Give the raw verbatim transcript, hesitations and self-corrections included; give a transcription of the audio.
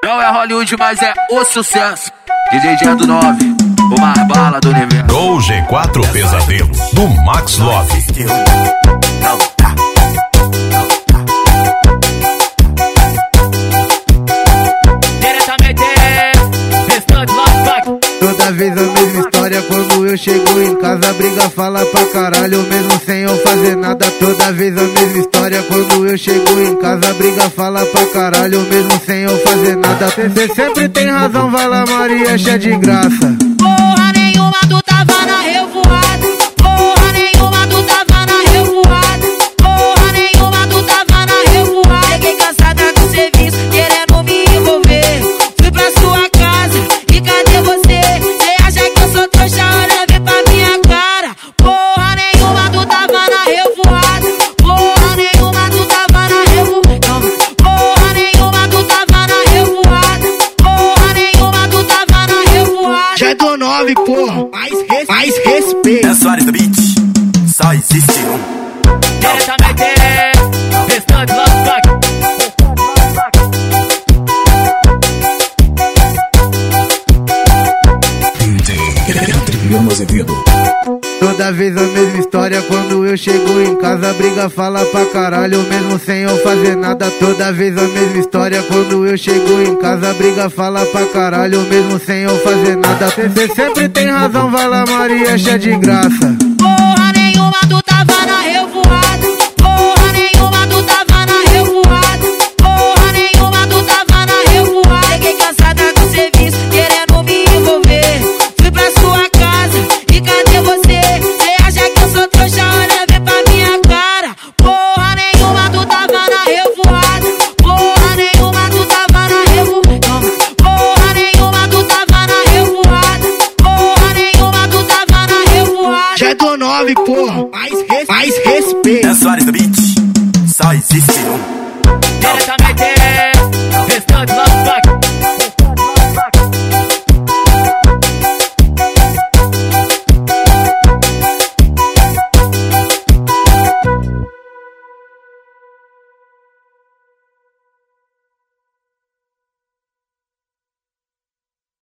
Não é Hollywood, mas é o sucesso. D J Gendo nove, o mais bala do universo. Gol G quatro Pesadelo, do Max Love. Toda vez a mesma história, quando eu chego em casa a briga fala pra caralho, mesmo sem eu fazer nada. Toda vez a mesma história, quando eu chego em casa a briga fala pra caralho, mesmo sem eu fazer nada. Cê sempre tem razão, vai lá Maria, cheia de graça. Porra nenhuma, tu tava na revoada. Porra nenhuma, tu tava na revoada. Porra nenhuma, tu tava na revoada. Cheguei cansada do serviço, querendo me envolver. Fui pra sua casa, e cadê você? Cê acha que eu sou trouxa? Olha, vem pra minha cara. Porra nenhuma, tu tava na revoada. Porra nenhuma, tu tava na revoada. Porra nenhuma, tu tava na revoada. Porra nenhuma, tu tava na revoada. Já dou nove, porra, mais, res mais respeito. É Soares do beat, só existe um. Diretamente, restante Love Pack. Toda vez a mesma história, quando eu chego em casa a briga fala pra caralho, mesmo sem eu fazer nada. Toda vez a mesma história, quando eu chego em casa a briga fala pra caralho, mesmo sem eu fazer nada. Cê sempre tem razão, vai lá Maria, cheia de graça. Porra nenhuma, tu tava na revoada. Porra nenhuma, tu tava na revoada. Porra nenhuma, tu tava na revoada. Cheguei cansada do serviço, querendo me envolver. Fui pra sua casa, e cadê você? Cê acha que eu sou trouxa? Olha, vem pra minha cara. Porra nenhuma, tu tava na revoada. Porra nenhuma, tu tava na revoada. Porra nenhuma, tu tava na revoada. Porra nenhuma, tu tava na revoada. Já dou nove, porra, mais, res mais respeito. É Soares do beat, só existe um. Diretamente, restante Love